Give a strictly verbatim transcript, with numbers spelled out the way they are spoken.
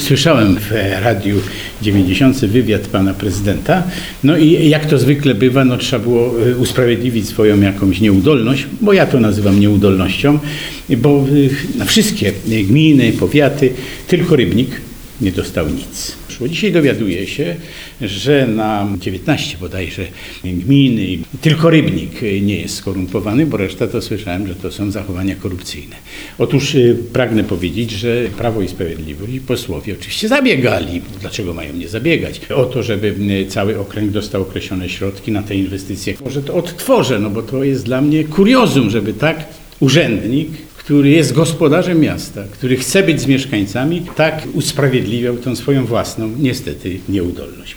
Słyszałem w Radiu dziewięćdziesiątym wywiad pana prezydenta, no i jak to zwykle bywa, no trzeba było usprawiedliwić swoją jakąś nieudolność, bo ja to nazywam nieudolnością, bo na wszystkie gminy, powiaty, tylko Rybnik nie dostał nic. Dzisiaj dowiaduję się, że na dziewiętnaście bodajże gminy tylko Rybnik nie jest skorumpowany, bo reszta to słyszałem, że to są zachowania korupcyjne. Otóż pragnę powiedzieć, że Prawo i Sprawiedliwość i posłowie oczywiście zabiegali. Dlaczego mają nie zabiegać? O to, żeby cały okręg dostał określone środki na te inwestycje. Może to odtworzę, no bo to jest dla mnie kuriozum, żeby tak urzędnik, który jest gospodarzem miasta, który chce być z mieszkańcami, tak usprawiedliwiał tą swoją własną, niestety, nieudolność.